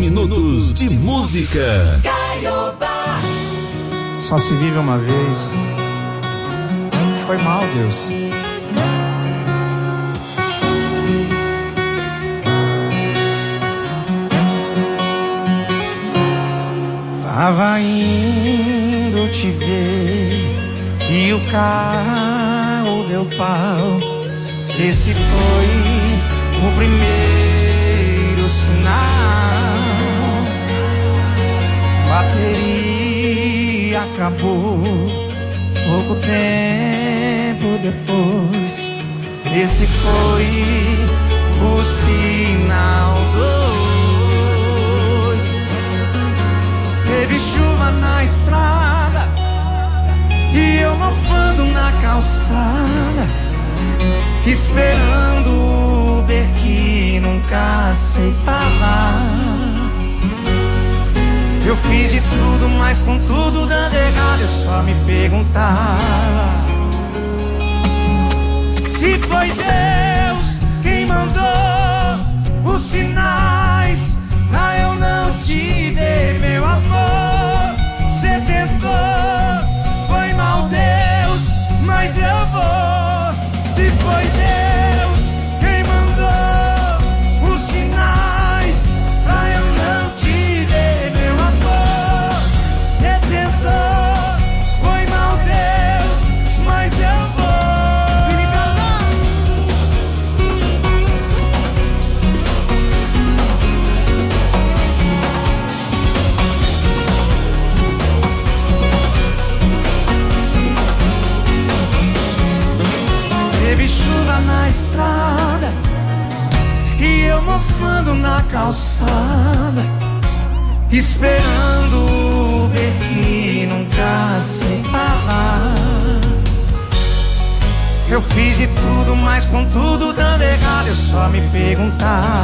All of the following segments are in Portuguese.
minutos de música. Só se vive uma vez. Foi mal, Deus. Tava indo te ver e o carro deu pau. Esse foi o primeiro sinal. Bateria acabou pouco tempo depois. Esse foi o sinal 2. Teve chuva na estrada e eu mofando na calçada, esperando o Uber que nunca aceitava. Eu fiz de tudo, mas com tudo dando errado, eu só me perguntava se foi Deus quem mandou os sinais pra eu não te ver, meu amor. Cê tentou, foi mal, Deus, mas eu vou. Se foi Deus quem mandou os sinais pra eu não te ver, meu amor. Cê tentou, foi mal, Deus, mas eu vou. Teve chuva na estrada e eu mofando na calçada, esperando o Uber que nunca aceitava. Eu fiz de tudo, mas com tudo dando errado, eu só me perguntava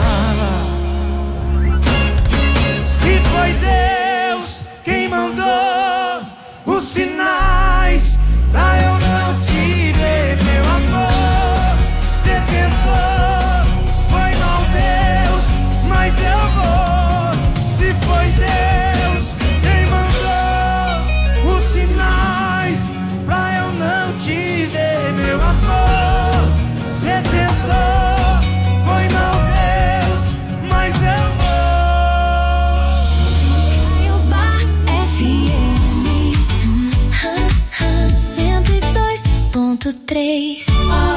se foi Deus quem mandou os sinais pra eu não te ver, meu amor. Cê tentou, foi mal, Deus, mas eu vou. Se foi Deus quem mandou os sinais pra eu não te ver, meu amor. Cê tentou, foi mal, Deus, mas eu Caiobá FM 102.3.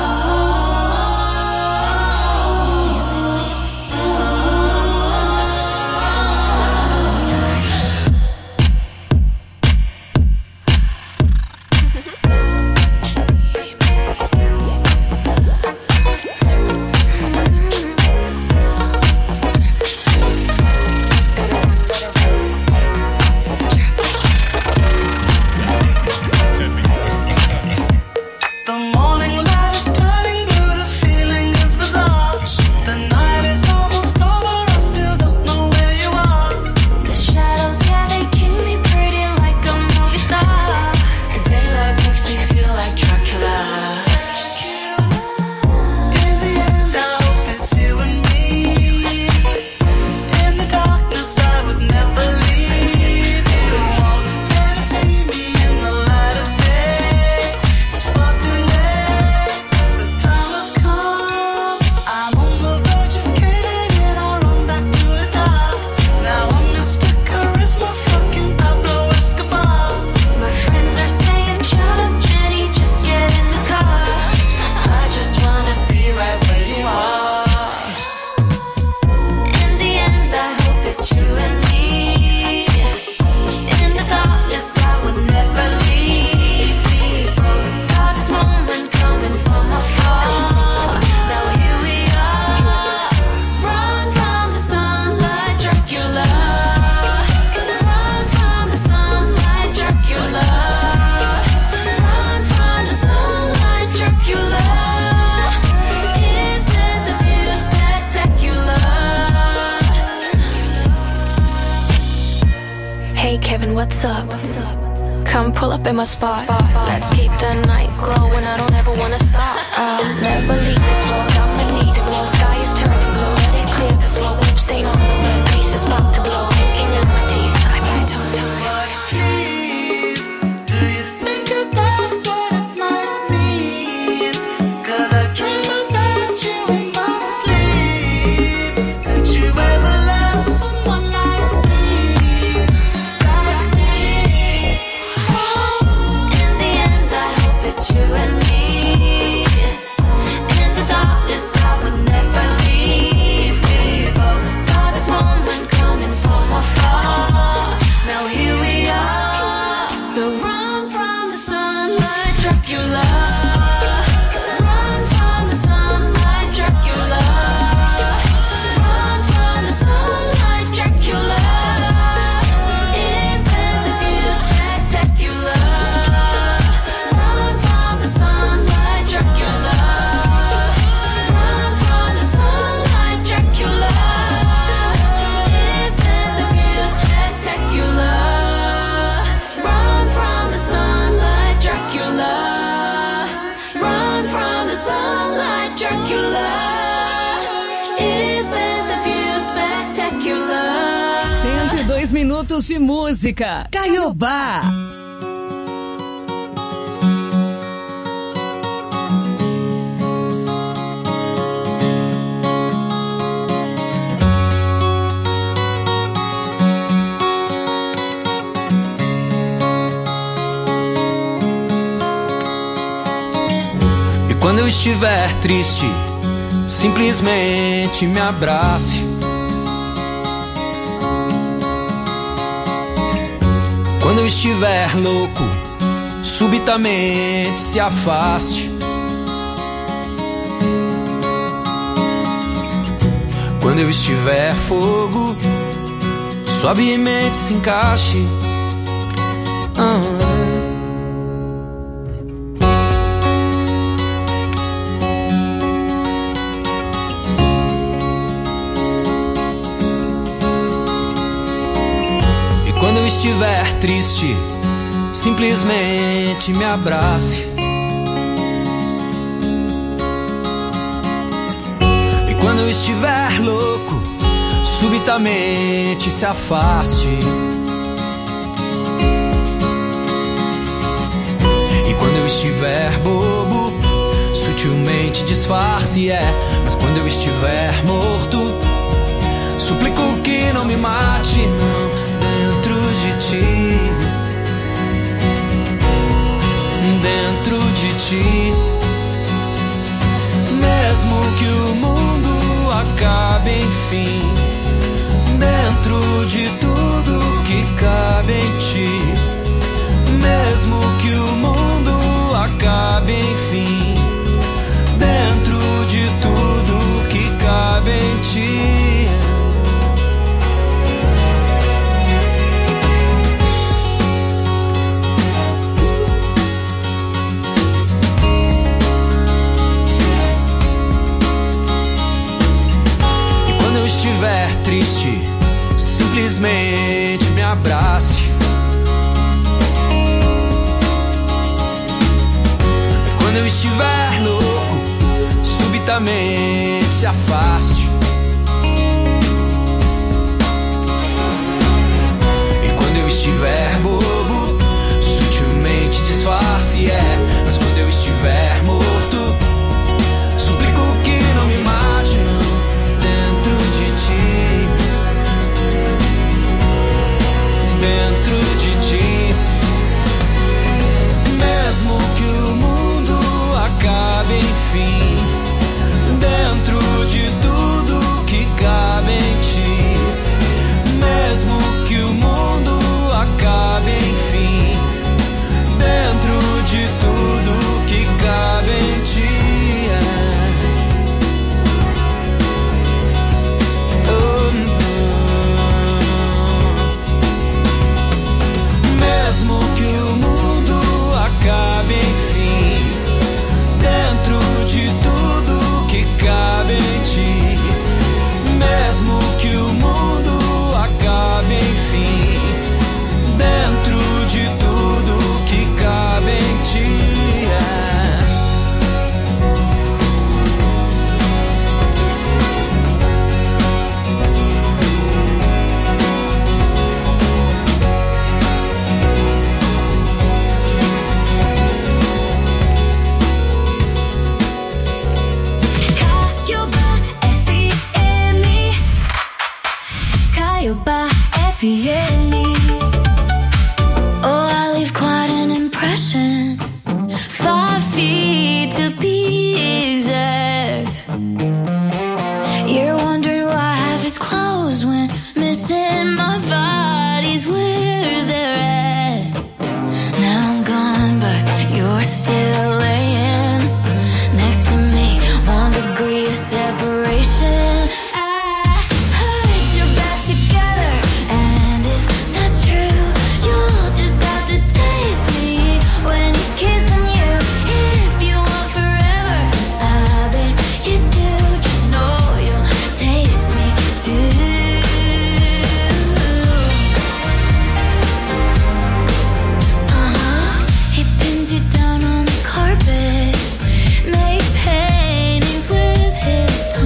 The morning light is turning blue, the feeling is bizarre. The night is almost over, I still don't know where you are. The shadows, yeah, they keep me pretty like a movie star. The daylight makes me feel like Dracula. In the end, I hope it's you and me. In the darkness, I would never leave you. Won't never see me in the light of day. It's far too late, the time has come. I'm on the verge of caving in, I run back to the top. Now I'm Mr. Charisma, fucking Pablo Escobar. My friends are saying, shut up, Jenny, just get in the car. I just wanna be right where you are. In the end, I hope it's you and me. In the darkness, I would never leave. Saw this moment coming from afar. Now here we are. Run from the sunlight, Dracula. Run from the sunlight, Dracula. Run from the sunlight, Dracula. Isn't the view spectacular? Hey Kevin, what's up? Come pull up in my spot. Let's keep the night glowing, I don't ever wanna stop. I'll never leave this road, I'ma need it more. Sky is turning blue, let it clear. The slow whip stain on the red, pieces about to blow. Blues de Música, Caiobá. E quando eu estiver triste, simplesmente me abrace. Quando eu estiver louco, subitamente se afaste. Quando eu estiver fogo, suavemente se encaixe. Quando eu estiver triste, simplesmente me abrace. E quando eu estiver louco, subitamente se afaste. E quando eu estiver bobo, sutilmente disfarce, mas quando eu estiver morto, suplico que não me mate, não. Dentro de ti, mesmo que o mundo acabe, enfim, dentro de tudo que cabe em ti, mesmo que o mundo acabe, enfim, dentro de tudo que cabe em ti. Estiver triste, simplesmente me abrace. Quando eu estiver louco, subitamente se afaste. E quando eu estiver bobo, sutilmente disfarce, mas quando eu estiver morto, suplico que não me mate, não. Dentro de ti, mesmo que o mundo acabe, enfim, dentro de tudo que cabe em ti, mesmo que o mundo acabe, enfim, dentro de tudo que cabe em ti. Cabe, enfim, dentro de tudo que cabe em ti, mesmo que o mundo acabe, enfim, dentro de tudo que cabe em ti. Caiobá FM. Oh, I leave quite an impression. 5 feet to be exact. You're wondering why I have his clothes when missing my body's where they're at. Now I'm gone, but you're still laying next to me. 1 degree of separation.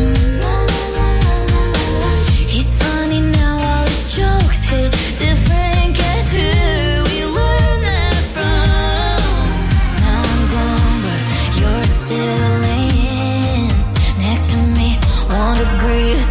Different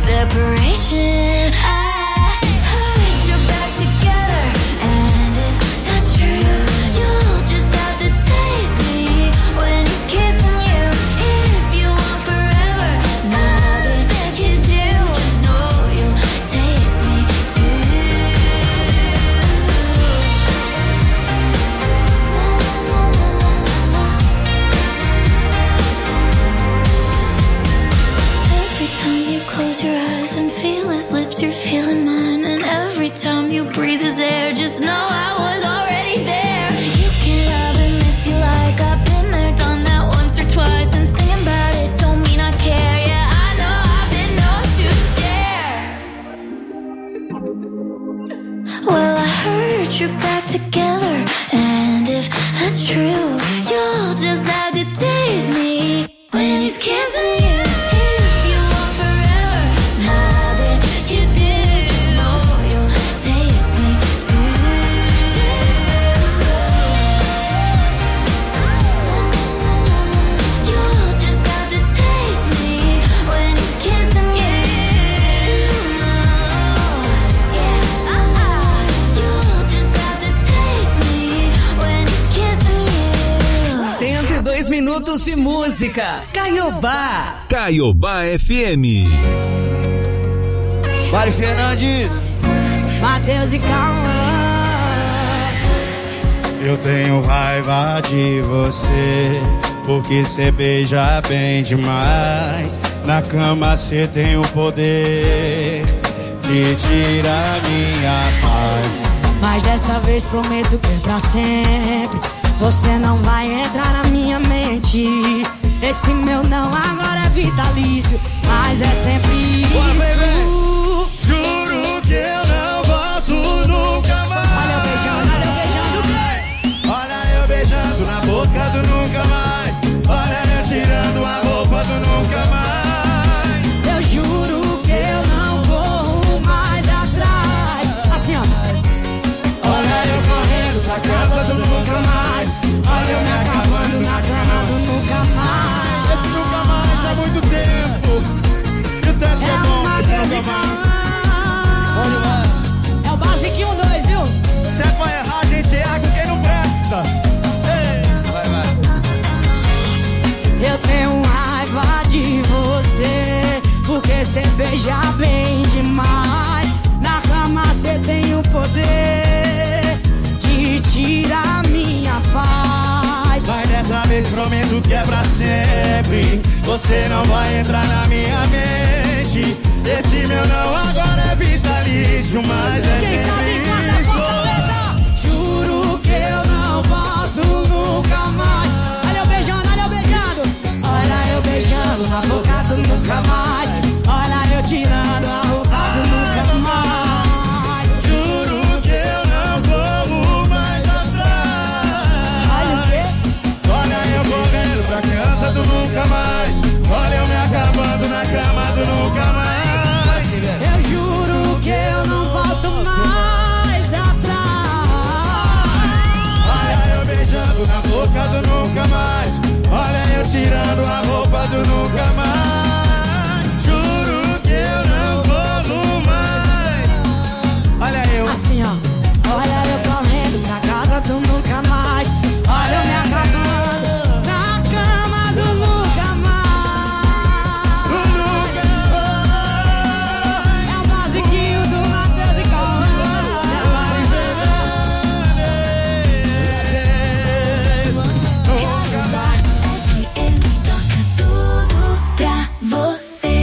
separation. I heard you're back together, and if that's true, you'll just have to taste me when he's kissing you. If you want forever, nothing you do, just know you'll taste me too. Every time you close your eyes and feel his lips, you're feeling mine. And every time you breathe his air, just know I was already there. You can love him if you like. I've been there, done that once or twice. And singing about it don't mean I care. Yeah, I know I've been known to share. Well, I heard you're back together, and if that's true, you'll just have to taste me when he's kissing you. If you want forever, nothing you do, know you'll taste me too. Taste me too. You'll just have to taste me when he's kissing you. Yeah, you'll just have to taste me when he's kissing you. 102 minutos de música. Caiobá. Caiobá FM. Mari Fernandes, Matheus e Cauã. eu tenho raiva de você, porque cê beija bem demais. Na cama cê tem o poder de tirar minha paz. Mas dessa vez prometo que é pra sempre. Você não vai entrar na minha mente. Esse meu não agora é vitalício, mas é sempre isso. Juro que eu não volto nunca mais. Olha eu beijando, Olha eu beijando na boca do nunca mais. Olha eu tirando a roupa do nunca mais. eu juro que eu não corro mais atrás. Assim ó. Olha eu correndo pra casa do nunca mais. Olha eu me acabando na cama do nunca mais. Esse nunca mais há muito tempo. E o tanto que é bom que esse nunca mais. É o basiquinho 2, viu? Se é pra errar, a gente erra com quem não presta. Ei, vai. Eu tenho raiva de você, porque cê beija bem demais. Na cama cê tem o poder de tirar minha paz. Mas dessa vez prometo que é pra sempre. Você não vai entrar na minha mente. Esse meu não agora é vitalício, mas é Quem sabe sempre canta Fortaleza. Juro que eu não volto nunca mais. Olha eu beijando, olha eu beijando na boca do nunca mais. Olha eu tirando a roupa do nunca mais. Juro que eu não corro mais atrás. Olha o quê? Olha eu correndo pra casa do nunca mais. Olha eu me acabando na cama do nunca mais. Eu juro que eu não volto mais atrás. Olha eu beijando na boca do nunca mais. Olha eu tirando a roupa do nunca mais. Juro que eu não corro mais. Olha eu. Assim ó. Olha eu correndo pra casa do nunca mais. Olha eu me acabando na cama do nunca mais. É o basiquinho do Matheus e Cauã. FM toca tudo pra você.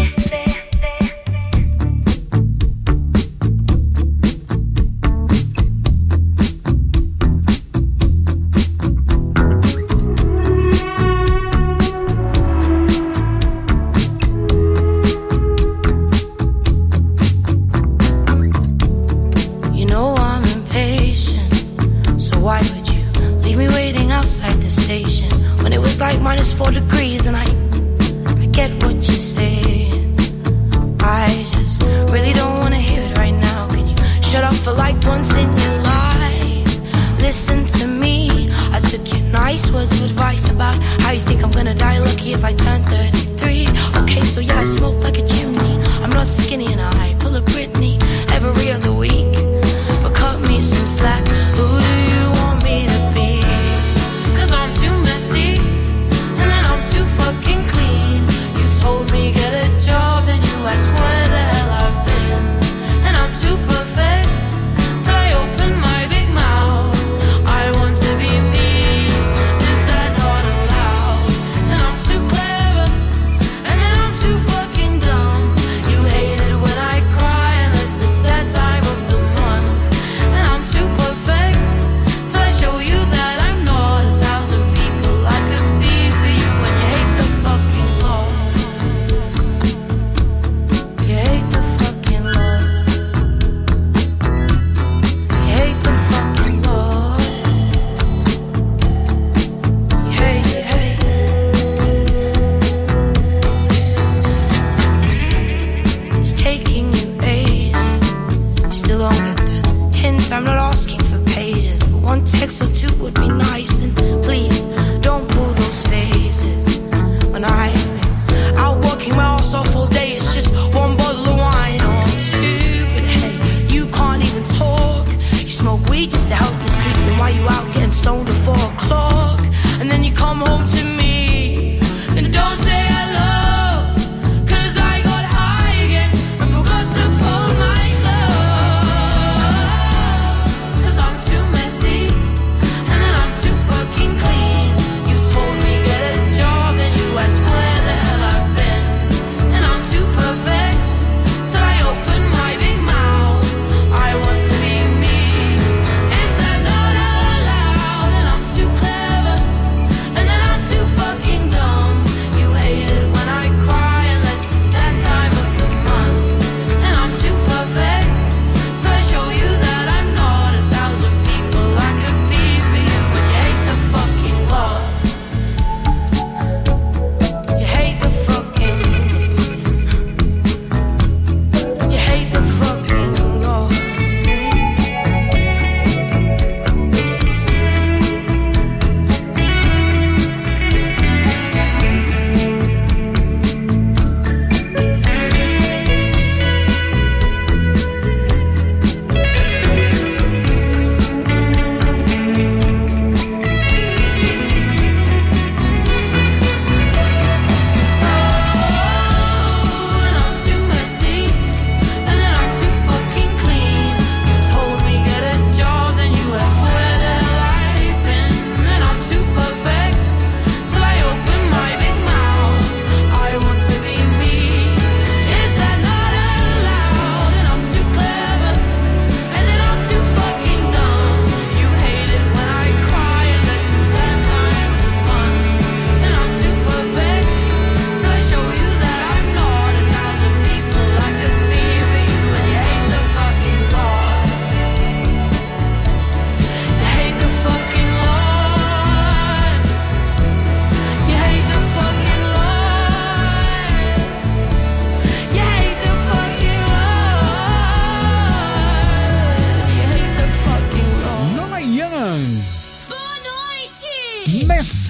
You know I'm impatient, so why would you leave me waiting outside the station when it was like -4 degrees? And I get what you're saying. I just really don't wanna hear it right now. Can you shut up for like once in your life? Listen to me. I took your nice words of advice about how you think I'm gonna die lucky if I turn 33. Okay, so yeah, I smoke like a chimney. I'm not skinny.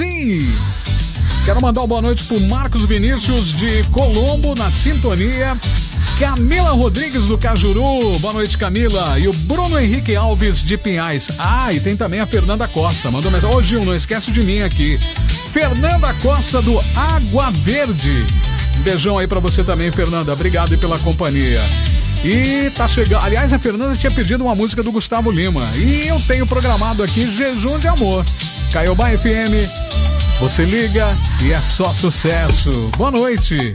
sim! Quero mandar uma boa noite pro Marcos Vinícius de Colombo, na sintonia. Camila Rodrigues do Cajuru, boa noite, Camila. E o Bruno Henrique Alves de Pinhais. Ah, e tem também a Fernanda Costa, mandou mensagem. Ô Gil, não esquece de mim aqui. Fernanda Costa do Água Verde. Um beijão aí pra você também, Fernanda, obrigado aí pela companhia. E tá chegando, aliás, a Fernanda tinha pedido uma música do Gustavo Lima. E eu tenho programado aqui Jejum de Amor. Caiobá FM, você liga e é só sucesso. Boa noite.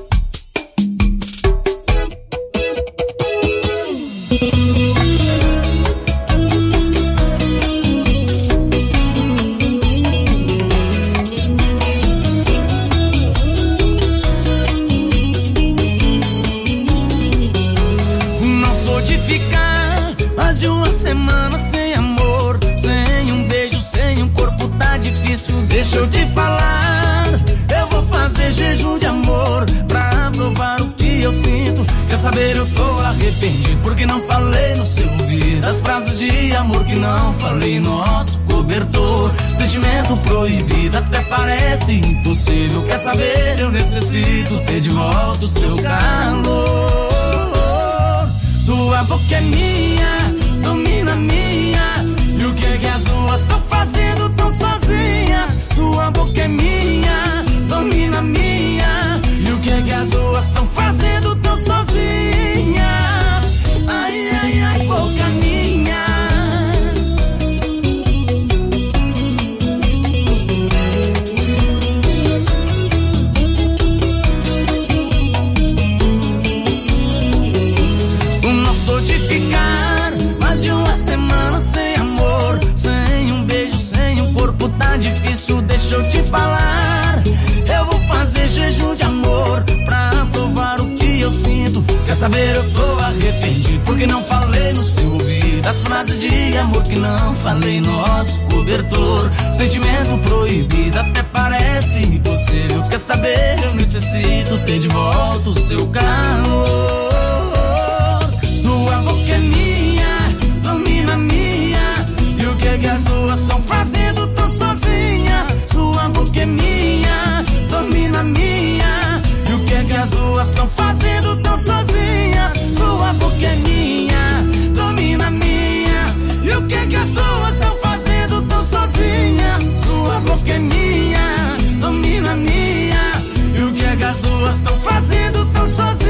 Não sou de ficar mais de uma semana sem amor, sem um beijo, sem um corpo, tá difícil. Deixa eu te falar, eu vou fazer jejum de amor pra provar o que eu sinto. Quer saber, eu tô arrependido porque não falei no seu ouvido as frases de amor que não falei, nosso cobertor. Sentimento proibido até parece impossível. Quer saber, eu necessito ter de volta o seu calor. Sua boca é minha, domina minha. E o que as duas estão fazendo tão sozinhas? Sua boca é minha, domina minha. E o que as duas estão fazendo tão sozinhas? Ai, ai, ai, boca minha. Não sou de ficar mais de uma semana sem amor, sem um beijo, sem um corpo, tá difícil. Deixa eu te falar, eu vou fazer jejum de amor pra provar o que eu sinto. Quer saber, eu tô arrependido porque não falei no seu ouvido as frases de amor que não falei, nosso cobertor. Sentimento proibido até parece impossível. Quer saber, eu necessito ter de volta o seu calor. Sua boca é minha, domina minha. E o que as duas estão fazendo tão sozinhas? Sua boca é minha, domina minha. E o que as duas estão fazendo tão sozinhas? Sua boca é minha, domina minha. E o que as duas estão fazendo tão sozinhas? Sua boca é minha, domina minha. E o que as duas estão fazendo tão sozinhas?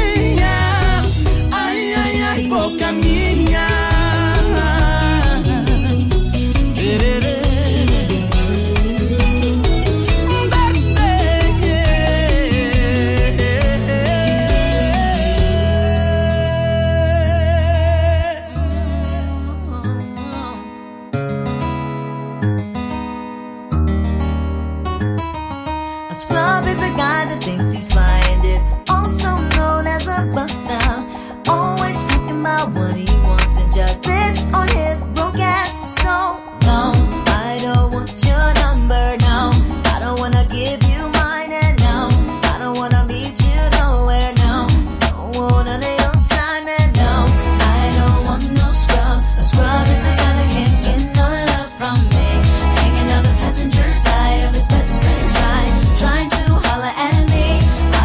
Ai, ai, ai, boca minha. A scrub is a guy that thinks he's fly and is also known as a buster. Always talking about what he wants and just sits on his broke ass. So no, I don't want your number, no. I don't wanna give you mine, and no, I don't wanna meet you nowhere, no. Don't want none of your time, and no, I don't want no scrub. A scrub is a guy that can't get no love from me, hanging on the passenger side of his best friend's ride, trying to holler at me. I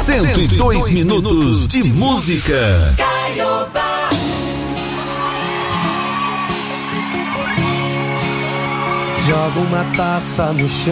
102 minutos de música. Joga uma taça no chão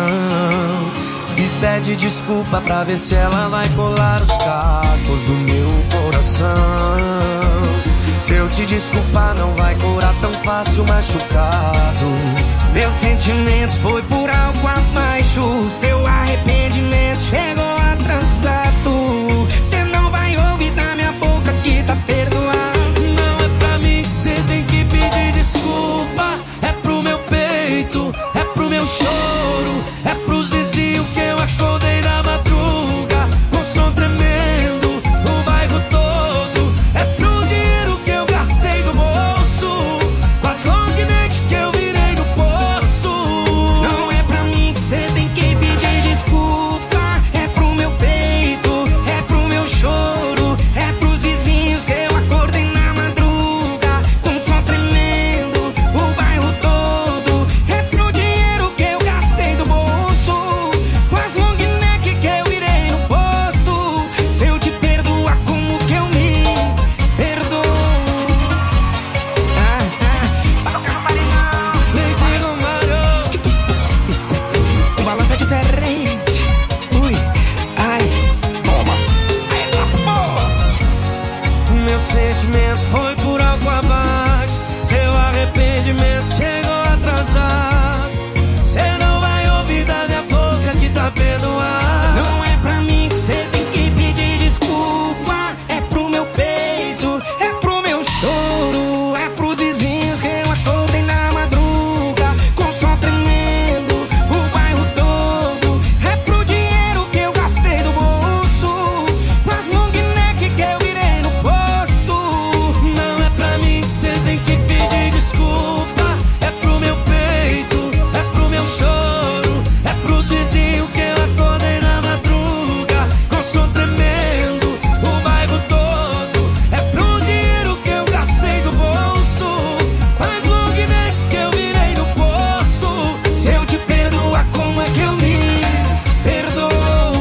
e pede desculpa pra ver se ela vai colar os cacos do meu coração. Se eu te desculpar não vai curar tão fácil machucado. Meu sentimento foi por algo abaixo. Seu arrependimento chegou atrasado. Cê não vai ouvir da minha boca que tá perdoado. Não é pra mim que cê tem que pedir desculpa. É pro meu peito, é pro meu choro, é pros vizinhos que eu acordei na madruga com som tremendo, o bairro todo. É pro dinheiro que eu gastei do bolso, com as long neck que eu virei no posto. Não é pra mim que cê tem que pedir desculpa. É pro meu peito, é pro meu choro, é pros vizinhos que eu acordei na madruga com som tremendo, o bairro todo. É pro dinheiro que eu gastei do bolso, com as long neck que eu virei no posto. Se eu te perdoar, como que eu me perdoo? Leite Romário, o balanço é diferente. Ui, ai, toma. Meu sentimento foi por algo abaixo. Seu arrependimento chegou atrasado. Cê não vai ouvir da minha boca que tá perdoado. Não é pra mim que cê tem que pedir desculpa. É pro meu peito, é pro meu choro, é pros vizinhos que eu acordei na madruga com som tremendo, o bairro todo. É pro dinheiro que eu gastei do bolso, com as long neck que eu virei no posto. Não é pra mim que cê tem que pedir desculpa. É pro meu peito, é pro meu choro, é pros vizinhos que eu acordei na madruga com som tremendo, o bairro todo. É pro dinheiro que eu gastei do bolso, com as long neck que eu virei no posto. Se eu te perdoar, como é que eu me perdoo?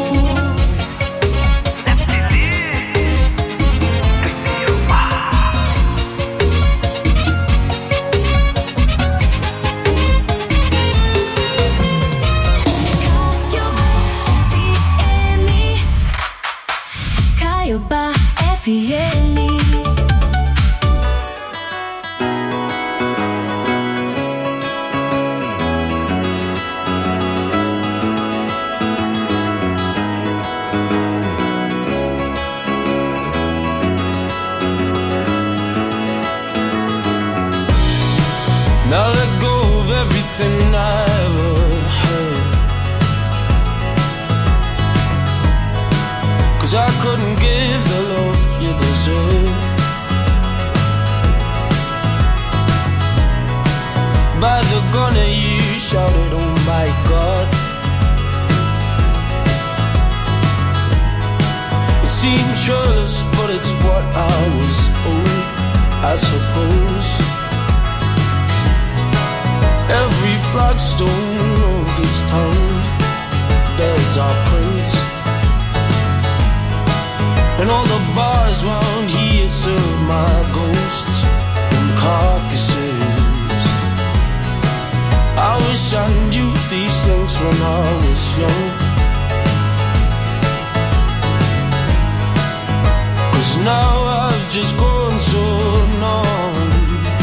Caiobá FM. Now let go of everything I ever had, 'cause I couldn't give the love you deserve. By the gunner you shouted, oh my God. It seemed trust, but it's what I was owed, I suppose. Every flagstone of this town bears our prints, and all the bars round here serve my ghosts and carcasses. I wish I knew these things when I was young, 'cause now I've just grown so numb.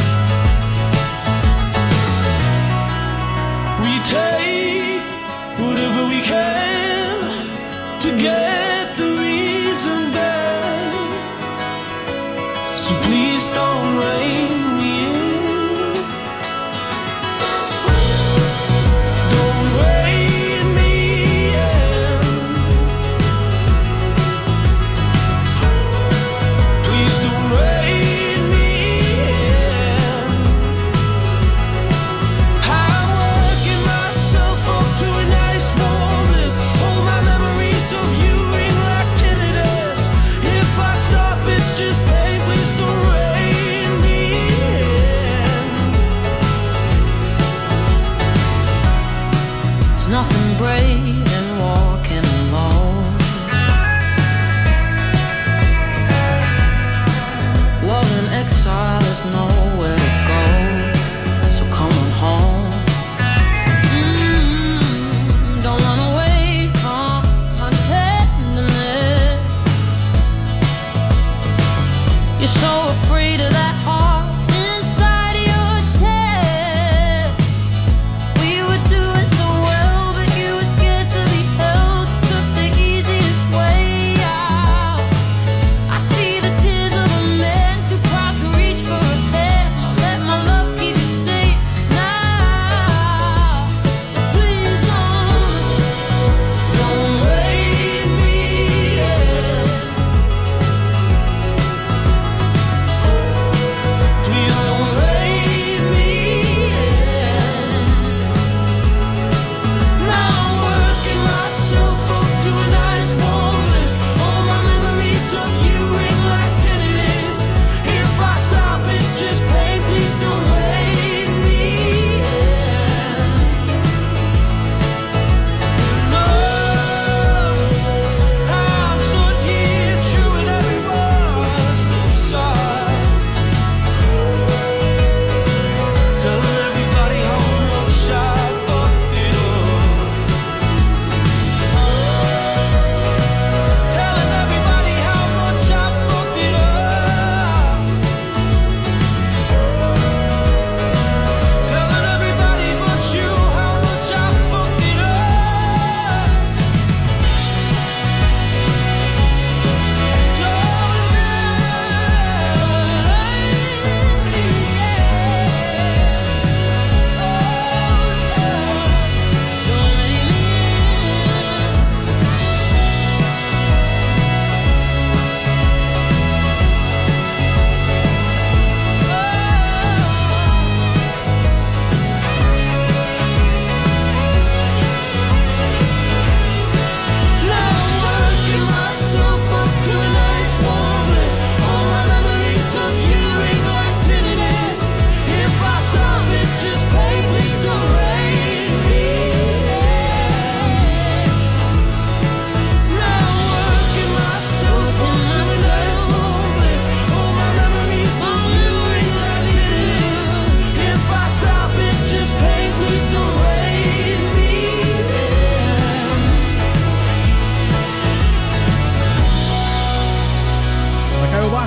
We take whatever we can to get the reason back, so please don't rein me in. Don't rein me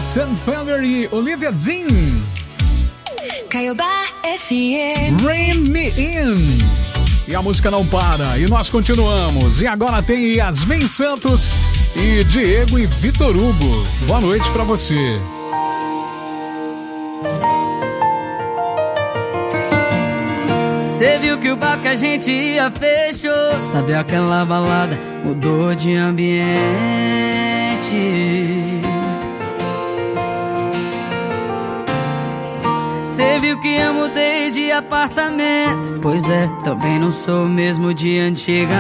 Sam Fender e Olivia Dean. Caiobá FM. Rain Me In. E a música não para. E nós continuamos. E agora tem Yasmin Santos e Diego e Vitor Hugo. Boa noite pra você. Cê viu que o bar que a gente ia fechou. Sabe aquela balada mudou de ambiente. Cê viu que eu mudei de apartamento. Pois é, também não sou o mesmo de antigamente.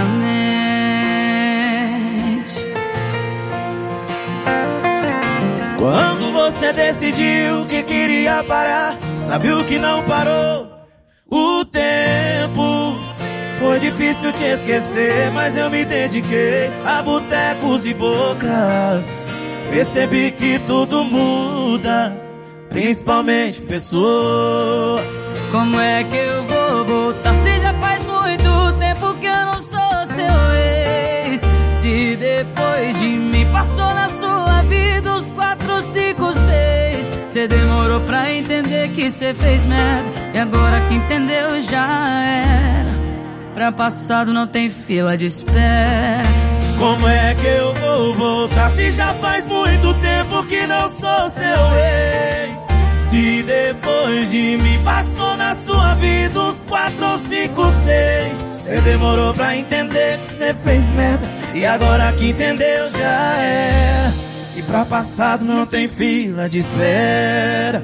Quando você decidiu que queria parar, sabe o que não parou? O tempo. Foi difícil te esquecer, mas eu me dediquei a botecos e bocas. Percebi que tudo muda, principalmente pessoas. Como é que eu vou voltar se já faz muito tempo que eu não sou seu ex? Se depois de mim passou na sua vida os 4, 5, 6. Cê demorou pra entender que cê fez merda, e agora que entendeu já era. Pra passado não tem fila de espera. Como é que eu vou voltar se já faz muito tempo que não sou seu ex? Se depois de mim passou na sua vida uns 4, 5, 6. Cê demorou pra entender que cê fez merda, e agora que entendeu já é. E pra passado não tem fila de espera.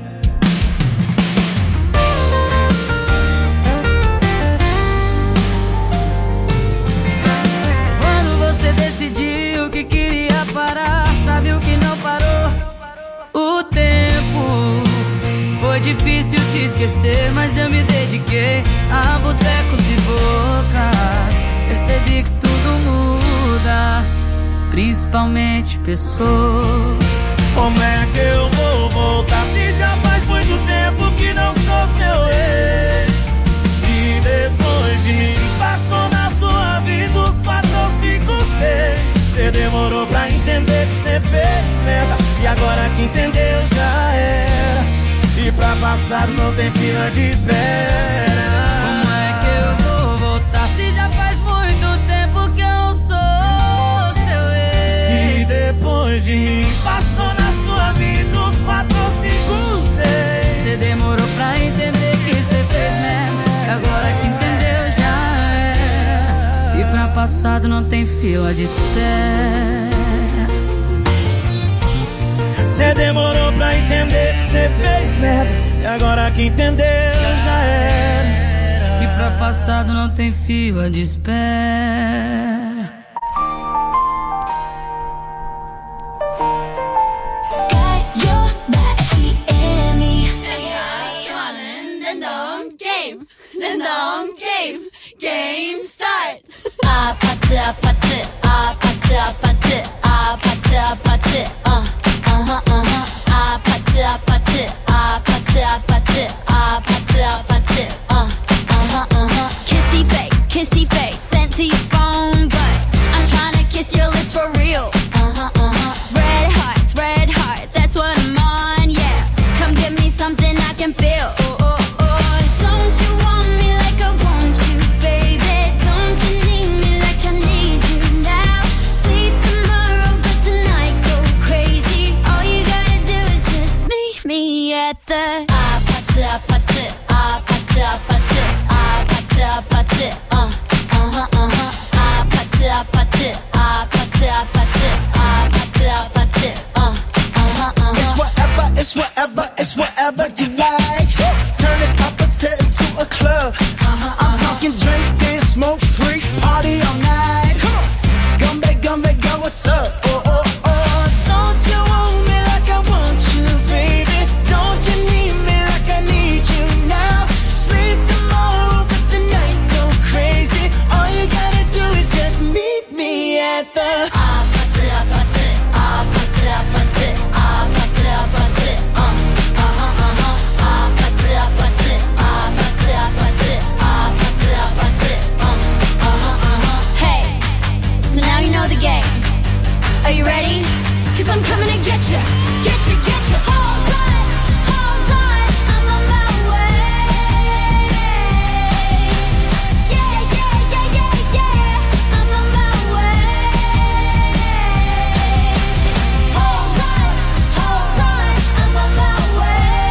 Quando você decidiu que queria parar, sabe o que não parou? O tempo. Foi difícil te esquecer, mas eu me dediquei a botecos e bocas. Percebi que tudo muda, principalmente pessoas. Como é que eu vou voltar se já faz muito tempo que não sou seu ex? Se depois de mim passou na sua vida uns 4, 5, 6. Cê demorou pra entender que cê fez merda, e agora que entendeu já era. E pra passado não tem fila de espera. Como é que eu vou voltar se já faz muito tempo que eu não sou seu ex? Se depois de mim passou na sua vida uns 4, 5, 6. Cê demorou pra entender que cê fez merda, e agora que entendeu já era. E pra passado não tem fila de espera. Cê demorou pra entender que cê fez merda, e agora que entendeu já era. Que pra passado não tem fila de espera. Game start. 아파트 아파트 아파트 아파트 아파트 아파트 아파트 아파트 아파트 아파트 아파트 아파트 kissy face sent to your phone, but I'm tryna kiss your lips for real. Red hearts, that's what I'm on, yeah. Come give me something I can feel. Don't you want me like I want you, baby? Don't you need me like I need you now? See tomorrow, but tonight go crazy. All you gotta do is just meet me at the 아파트 아파트 아파트 아파트 아파트 아파트 아파트 아파트 아파트 아파트 아파트 It's whatever, it's whatever you like. Turn this apache into a club. I'm talking drink, dance, smoke, freak, party all night. Come back, go, what's up? Oh. Don't you want me like I want you, baby? Don't you need me like I need you now? Sleep tomorrow, but tonight go crazy. All you gotta do is just meet me at the 아파트 아파트 아파트 아파트 아파트 아파트 아파트 아파트 아파트 아파트 Hey, so now you know the game. Are you ready? 'cause I'm coming to get you, get you, get you. Hold on, I'm on my way. Yeah, yeah, yeah, yeah, yeah, I'm on my way. Hold on, I'm on my way.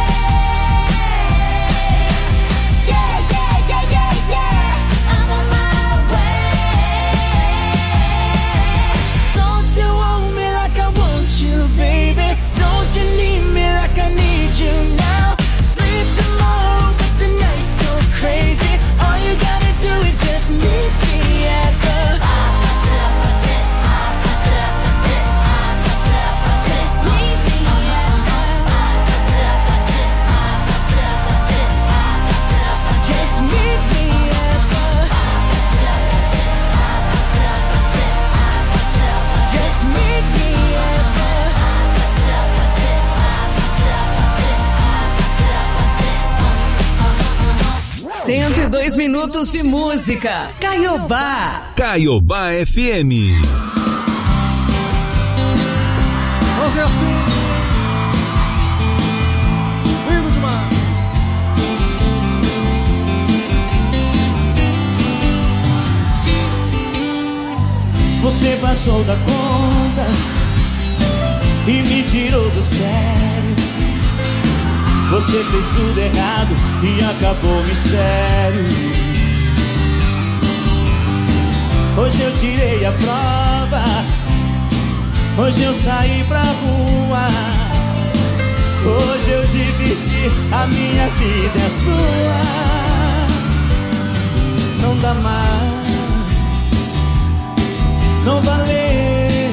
Yeah, yeah, yeah, yeah, yeah, I'm on my way. Don't you want me like I want you, baby? Don't you need me like I need you now? Sleep tomorrow, but tonight go crazy. All you gotta do is just meet me at the just meet me just meet me at the just meet me at the 102 minutos de música. Caiobá. Caiobá FM. Vamos ver assim. Lindo demais. Você passou da conta e me tirou do sério. Você fez tudo errado e acabou o mistério. Hoje eu tirei a prova, hoje eu saí pra rua, hoje eu dividi, a minha vida é sua. Não dá mais, não valeu.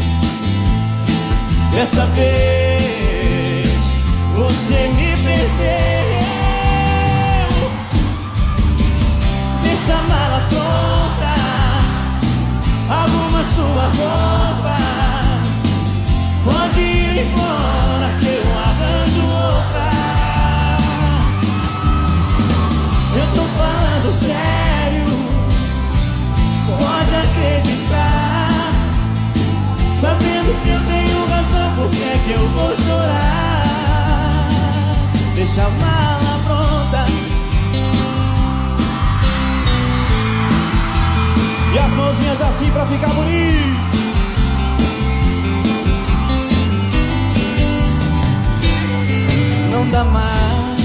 Dessa vez você me perdeu. Deixa a mala pronta, arruma sua roupa, pode ir embora que eu arranjo outra. Eu tô falando sério, pode acreditar. Sabendo que eu tenho razão, por que é que eu vou chorar? Deixa a mala pronta e as mãozinhas assim pra ficar bonito. Não dá mais,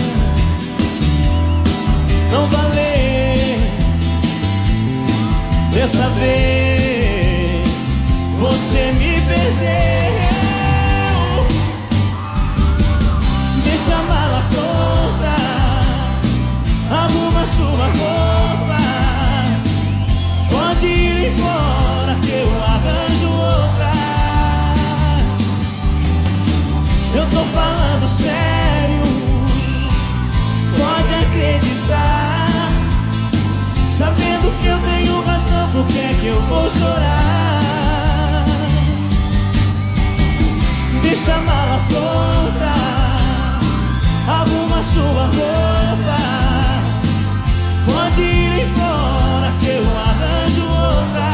não valeu. Dessa vez você me perdeu. Deixa a mala pronta, arruma sua roupa, pode ir embora que eu arranjo outra. Eu tô falando sério, pode acreditar. Sabendo que eu tenho razão, por que é que eu vou chorar? Deixa a mala pronta, arruma sua roupa, pode ir embora que eu arranjo outra.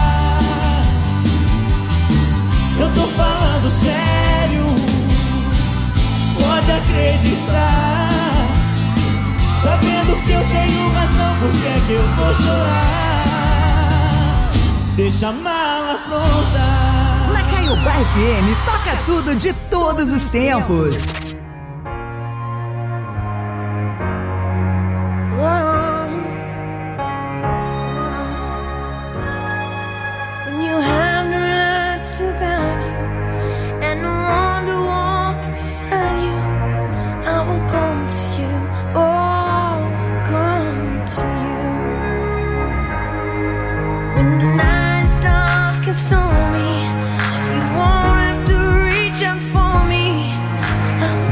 Eu tô falando sério, pode acreditar. Sabendo que eu tenho razão, por que é que eu vou chorar? Deixa a mala pronta. Na Caiobá FM, toca tudo de todos os tempos. When you have no light to guide you and no one to walk beside you, I will come to you, oh, come to you. When the night's dark and stormy, you won't have to reach out for me. I'm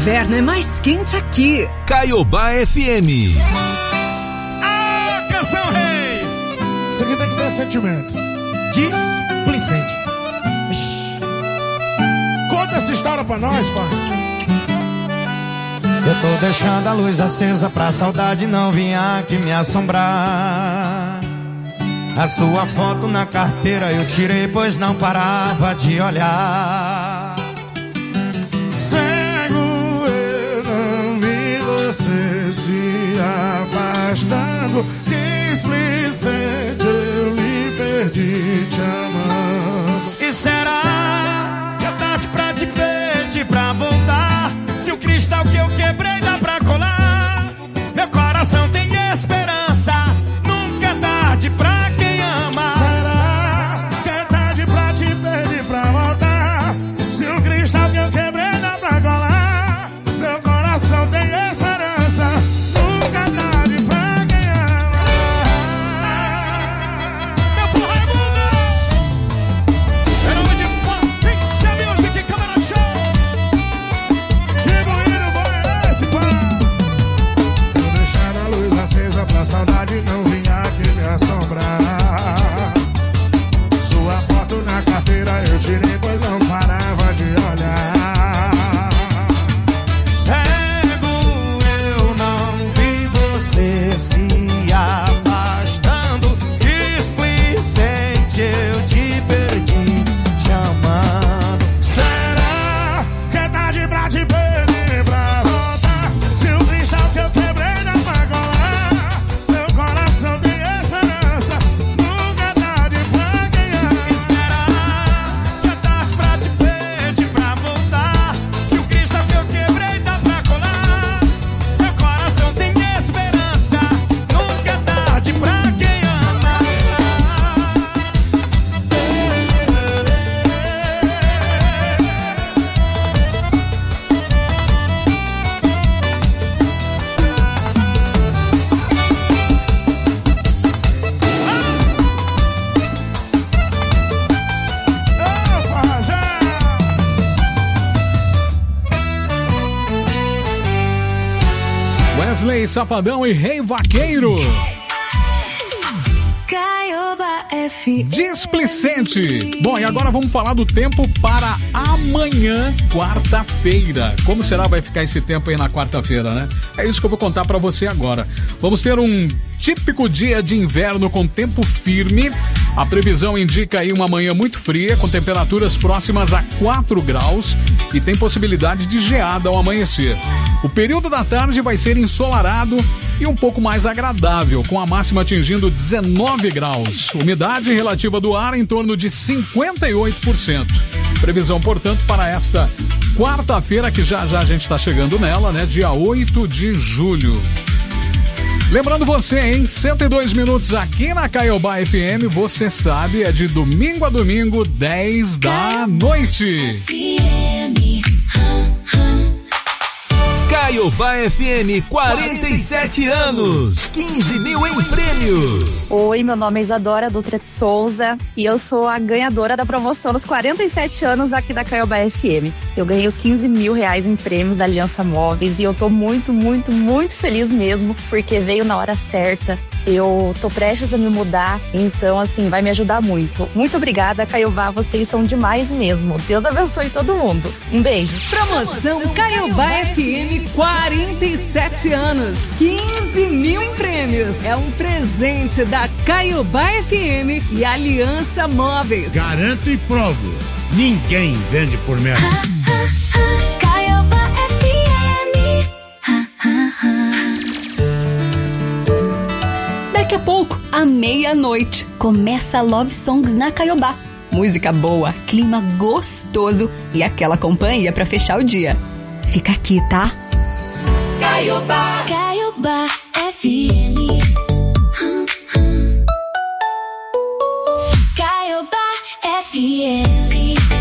inverno é mais quente aqui. Caiobá FM. Ah, canção rei! Isso aqui tem que ter sentimento. Displicente. Conta essa história pra nós, pai. Eu tô deixando a luz acesa pra saudade não vir aqui me assombrar. A sua foto na carteira eu tirei, pois não parava de olhar. Cego eu não vi você se afastando. Displicente eu lhe perdi te amando. E será que é tarde pra te pedir pra voltar? Se o cristal que eu quebrei dá pra colar, meu coração tem esperança. Nunca é tarde pra quem ama. Será que é tarde pra te pedir pra voltar? Se o cristal que eu quebrei dá pra colar, meu coração tem esperança. Nunca é tarde pra quem ama. Meu porra é mundo. É nome de Pix Music, Câmara Show. Que bonito foi esse pão. Vou deixar a luz acesa pra saudade não vir aqui me assombrar. Sua foto na carteira eu tirei, pois não parava de olhar. Cego eu não vi você se afastando. Displicente eu te perdi te amando. Será que é tarde pra te pedir pra voltar? Se o cristal que eu quebrei dá pra colar, meu coração tem esperança. Nunca é tarde pra quem ama. E será que é tarde pra te pedir pra voltar? Se o cristal que eu quebrei dá pra colar, meu coração tem esperança. Nunca é tarde pra quem ama. Wesley Safadão e Rei Vaqueiro. Caiobá FM. Displicente. Bom, e agora vamos falar do tempo para amanhã, quarta-feira. Como será vai ficar esse tempo aí na quarta-feira, né? É isso que eu vou contar para você agora. Vamos ter um típico dia de inverno com tempo firme. A previsão indica aí uma manhã muito fria, com temperaturas próximas a 4 graus e tem possibilidade de geada ao amanhecer. O período da tarde vai ser ensolarado e um pouco mais agradável, com a máxima atingindo 19 graus. Umidade relativa do ar em torno de 58%. Previsão, portanto, para esta quarta-feira, que já a gente está chegando nela, né? Dia 8 de julho. Lembrando você, hein? 102 minutos aqui na Caiobá FM, você sabe, é de domingo a domingo, 10 da noite. Caiobá FM, 47 anos, 15 mil em prêmios. Oi, meu nome é Isadora Dutra de Souza e eu sou a ganhadora da promoção dos 47 anos aqui da Caiobá FM. Eu ganhei os 15 mil reais em prêmios da Aliança Móveis e eu tô muito, muito, muito feliz mesmo, porque veio na hora certa. Eu tô prestes a me mudar, então assim, vai me ajudar muito. Muito obrigada, Caiobá, vocês são demais mesmo. Deus abençoe todo mundo. Um beijo. Promoção Caiobá FM, 47 anos, 15 mil em prêmios. É um presente da Caiobá FM e Aliança Móveis. Garanto e provo, ninguém vende por menos. Caiobá FM. Daqui a pouco, à meia-noite, começa Love Songs na Caiobá. Música boa, clima gostoso e aquela companhia pra fechar o dia. Fica aqui, tá? Caiobá. Caiobá FM. Caiobá FM.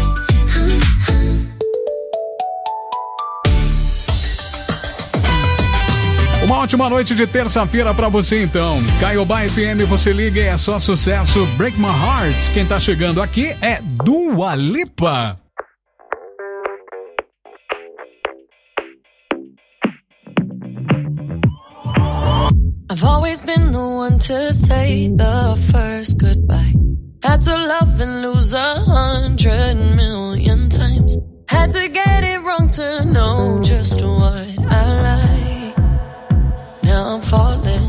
Uma ótima noite de terça-feira pra você então. Caiobá FM, você liga e é só sucesso. Break My Heart. Quem tá chegando aqui é Dua Lipa. I've always been the one to say the first goodbye. Had to love and lose 100 million times. Had to get it wrong to know just what I like. Now I'm falling.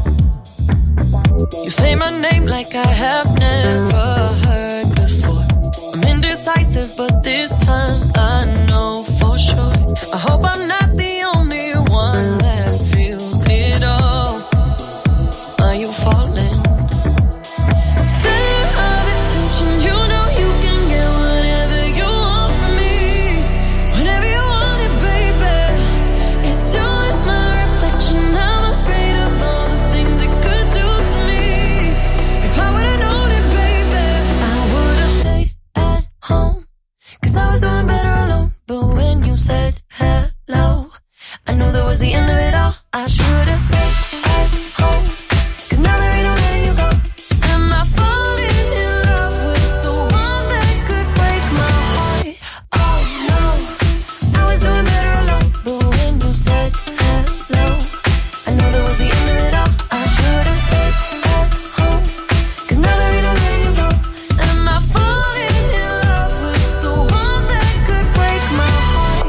You say my name like I have never heard before. I'm indecisive, but this time I know for sure. I hope I'm not the only one that feels it all. Are you falling? Center of attention, you know you can get whatever you want from me. Whenever you want it, baby. It's you and my reflection. I'm afraid of all the things it could do to me. If I would've known it, baby, I would've stayed at home. 'Cause I was doing better alone. But when you said hello, I knew that was the end of it all. I should've stayed at home. 'Cause now there ain't no letting you go. Am I falling in love with the one that could break my heart? Oh no, I was doing better alone. But when you said hello, I knew that was the end of it all. I should've stayed at home. 'Cause now there ain't no letting you go. Am I falling in love with the one that could break my heart?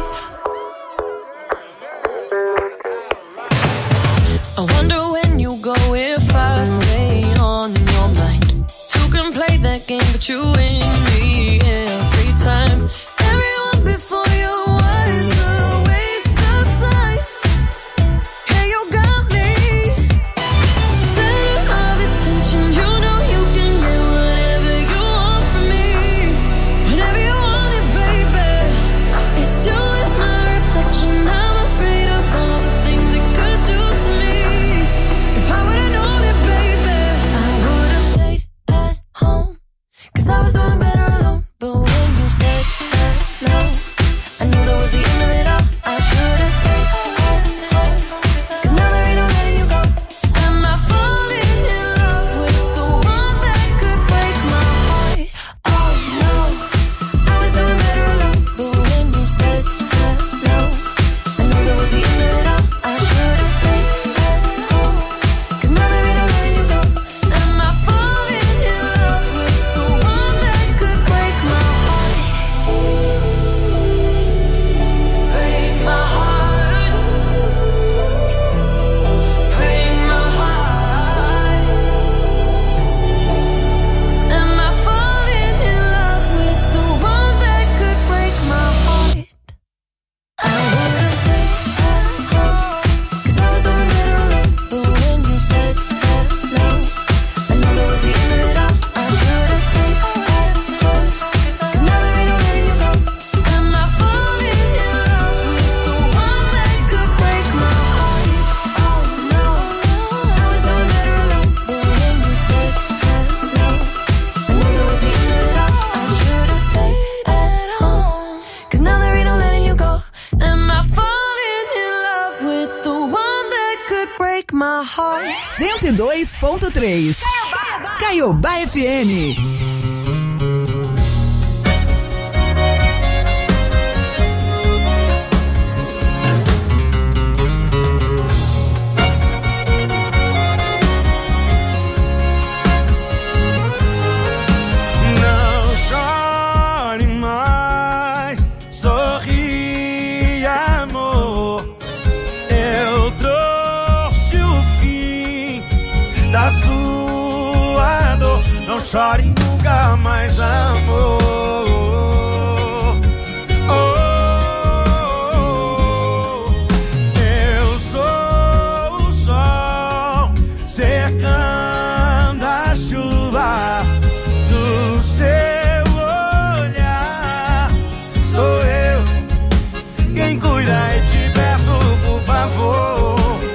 I wonder when you go if I stay on your mind. Two can play that game, but you win me every time. Everyone before you was a waste of time. Yeah, you got me. Center of attention, you know you can get whatever you want from me. Whenever you want it, baby. It's you and my reflection. I'm afraid of all the things it could do to me. If I would've known it, baby, I would've stayed at home. 'Cause I was doing better alone. But when you said hello, I knew that was the end of it all. I should've stayed at home. 'Cause now there ain't no letting you go. Am I falling in love with the one that could break my heart? Oh no, I was doing better alone. But when you said hello, I knew that was the end of it all. I should've stayed at home. 'Cause now there ain't no letting you go. Am I falling in love with the one that could break my heart? Break my heart. Break my heart. Am I falling in love with the one that could break my heart? I would've stayed at home. 'Cause I was doing better alone. But when you said hello, I knew that was the end of it all. I should've stayed at home. 'Cause now there ain't no letting you go. Am I falling in love with the one that could break my heart? Oh no, I was doing better alone. But when you said hello, I knew that was the end of it all. I should've stayed at home. 'Cause now there ain't no letting you go. Am I falling in love with the one that could break my heart? 102.3 Caiobá FM. Não chore mais, sorri, amor. Eu trouxe o fim da sua dor. Não chore nunca mais, amor.